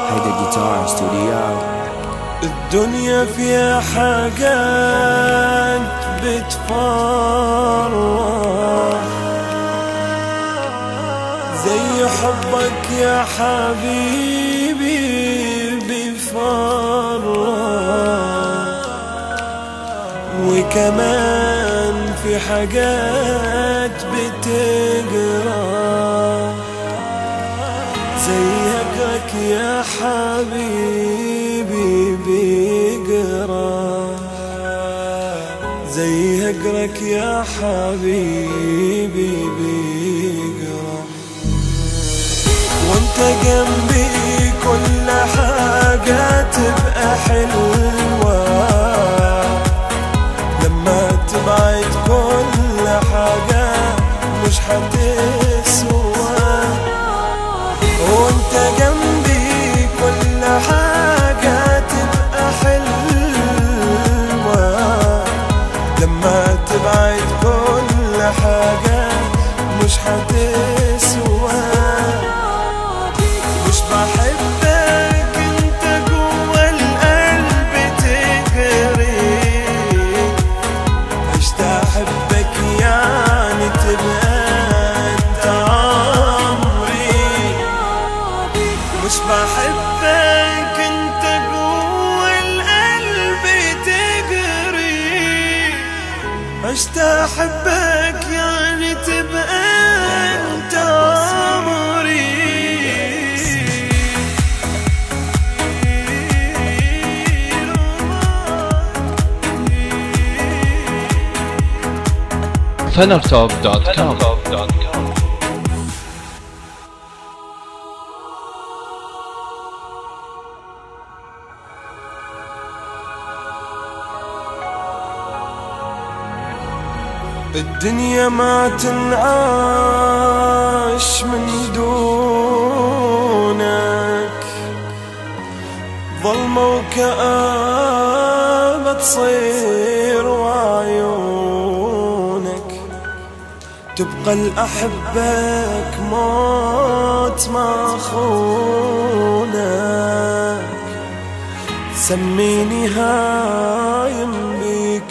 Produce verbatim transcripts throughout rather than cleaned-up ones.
هيدا جيتار استوديو. الدنيا فيها حاجات بتفرح زي حبك يا حبيبي بفرح، وكمان في حاجات بتجرح زي هجرك يا حبيبي بيجرح، زي هجرك يا حبيبي بيجرح. وانت جنبي كل حاجة تبقى حلوة، لما تبعد كل حاجة مش هتسوى. وانت جنبي كل حاجة تبقى حلوة، لما تبعد كل حاجة مش هتسوى. مش بحبك انت جوا القلب تجري، عشت احبك يعني تبقى انت عمري. مش بحبك انت جوا القلب تجري، عشت احبك يعني تبقى انت عمري. فنرتوب دوت كوم. الدنيا ما تنعاش من دونك، ظلمة وكآبة تصير وعيونك، تبقى الأحبك موت ما خونك. سميني هايم بيك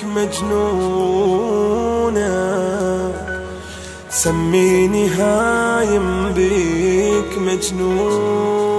مجنونك، سميني هايم بيك مجنون.